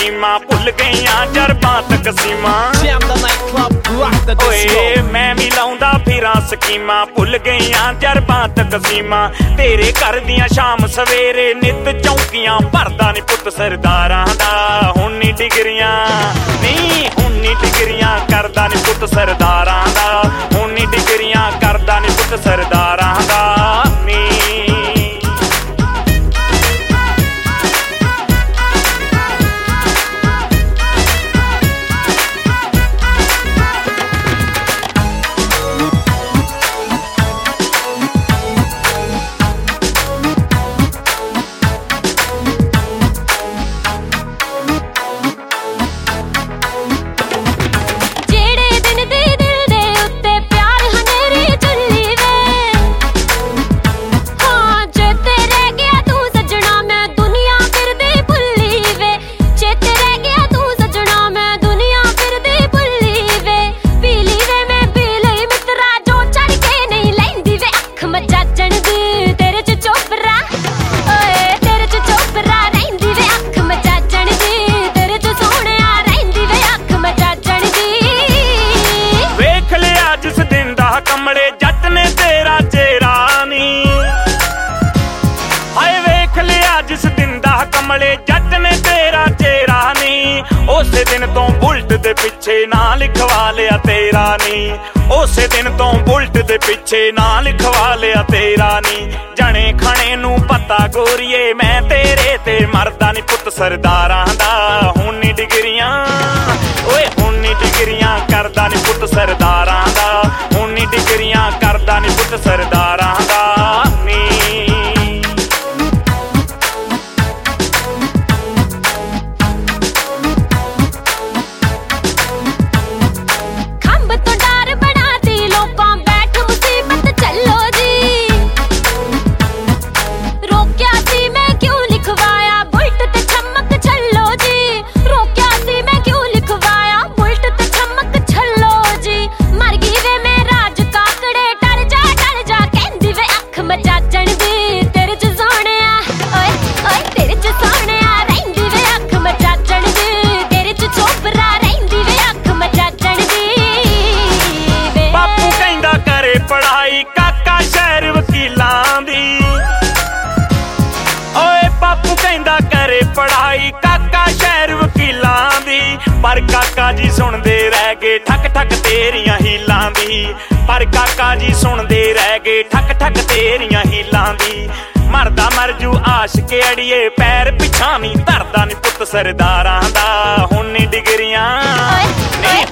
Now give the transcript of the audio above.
ਸਕੀਮਾਂ ਭੁੱਲ ਗਈਆਂ ਜਰਬਾਂ ਤਕਸੀਮਾਂ ਓਏ ਮੈਂ ਵੀ ਲਾਉਂਦਾ ਫਿਰਾਂ ਸਕੀਮਾਂ ਭੁੱਲ ਗਈਆਂ ਜਰਬਾਂ ਤਕਸੀਮਾਂ ਤੇਰੇ ਘਰ ਦੀਆਂ ਸ਼ਾਮ ਸਵੇਰੇ ਨਿੱਤ ਚੌਂਕੀਆਂ ਭਰਦਾ ਨੀ ਪੁੱਤ ਸਰਦਾਰਾਂ ਦਾ ਹੁਣ ਨੀ ਡਿਗਰੀਆਂ ਨਹੀਂ ਹੁਣ ਨੀ ਡਿਗਰੀਆਂ ਕਰਦਾ ਨੀ ਪੁੱਤ ਸਰਦਾਰਾਂ ਦਾ ਹੁਣ ਨੀ ਡਿਗਰੀਆਂ ਕਰਦਾ ਨੀ ਪੁੱਤ ਸਰਦਾਰਾਂ ਦਾ ਨੀ ਕਮਲੇ ਜੱਟ ਨੇ ਤੇਰਾ ਚਿਹਰਾ ਨੀ ਹਾਏ ਵੇਖ ਲਿਆ ਜਿਸ ਦਿਨ ਦਾ ਕਮਲੇ ਜੱਟ ਨੇ ਤੇਰਾ ਚਿਹਰਾ ਨੀ ਉਸੇ ਦਿਨ ਤੋਂ ਬੁਲਟ ਦੇ ਪਿੱਛੇ ਨਾਂ ਲਿਖਵਾ ਲਿਆ ਤੇਰਾ ਨੀ ਉਸੇ ਦਿਨ ਤੋਂ ਬੁਲਟ ਦੇ ਪਿੱਛੇ ਨਾਂ ਲਿਖਵਾ ਲਿਆ ਤੇਰਾ ਨੀ ਜਣੇ ਖਾਣੇ ਨੂੰ ਪਤਾ ਗੋਰੀਏ ਮੈਂ ਤੇਰੇ ਤੇ ਮਰਦਾ ਨੀ ਪੁੱਤ ਸਰਦਾਰਾਂ ਦਾ ਹੁਣ ਨੀ ਡਿਗਰੀਆਂ ਓਏ ਹੁਣ ਨੀ ਡਿਗਰੀਆਂ ਕਰਦਾ ਨੀ ਪੁੱਤ ਸਰਦਾਰਾਂ ਦਾ ਹੁਣ ਨੀ ਡਿਗਰੀਆਂ ਕਰਦਾ ਨੀ ਪੁੱਤ ਸਰਦਾਰਾਂ ਦਾ ਨੀ ਪੜਾਈ ਕਾਕਾ ਸ਼ਹਿਰ ਵਕੀਲਾਂ ਦੀ ਓਏ ਬਾਪੂ ਕਹਿੰਦਾ ਕਰੇ ਪੜਾਈ ਕਾਕਾ ਸ਼ਹਿਰ ਵਕੀਲਾਂ ਦੀ ਪਰ ਕਾਕਾ ਜੀ ਸੁਣਦੇ ਰਹਿ ਗਏ ਠੱਕ ਠੱਕ ਤੇਰੀਆਂ ਹੀਲਾਂ ਦੀ ਪਰ ਕਾਕਾ ਜੀ ਸੁਣਦੇ ਰਹਿ ਗਏ ਠੱਕ ਠੱਕ ਤੇਰੀਆਂ ਹੀਲਾਂ ਦੀ ਮਰਦਾ ਮਰ ਜੂ ਆਸ਼ਕੇ ਅੜੀਏ ਪੈਰ ਪਿਛਾਂ ਨੀ ਧਰਦਾ ਨੀ ਪੁੱਤ ਸਰਦਾਰਾਂ ਦਾ ਹੁਣ ਨੀ ਡਿਗਰੀਆਂ ਨਹੀਂ